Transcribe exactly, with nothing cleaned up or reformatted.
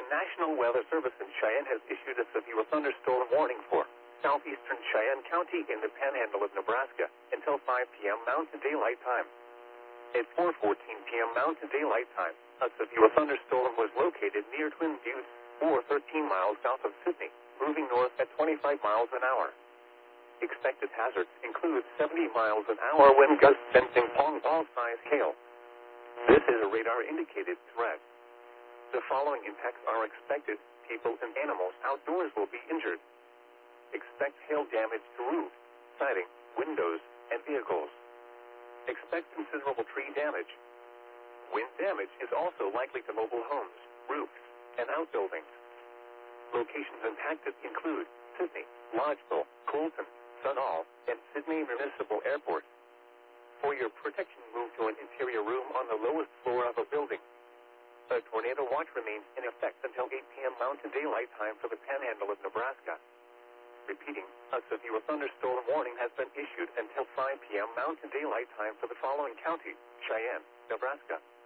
National Weather Service in Cheyenne has issued a severe thunderstorm warning for southeastern Cheyenne County in the panhandle of Nebraska until five p.m. Mountain Daylight Time. At four fourteen p.m. Mountain Daylight Time, a severe thunderstorm was located near Twin Buttes, or thirteen miles south of Sydney, moving north at twenty-five miles an hour. Expected hazards include seventy miles an hour wind gusts sensing pong ball-sized hail. This is a radar-indicated threat. The following impacts are expected. People and animals outdoors will be injured. Expect hail damage to roofs, siding, windows, and vehicles. Expect considerable tree damage. Wind damage is also likely to mobile homes, roofs, and outbuildings. Locations impacted include Sydney, Lodgeville, Colton, Sunol, and Sydney Municipal Airport. For your protection, move to an interior room on the lowest floor of a building. A tornado watch remains in effect until eight p.m. Mountain Daylight Time for the panhandle of Nebraska. Repeating, a severe thunderstorm warning has been issued until five p.m. Mountain Daylight Time for the following counties: Cheyenne, Nebraska,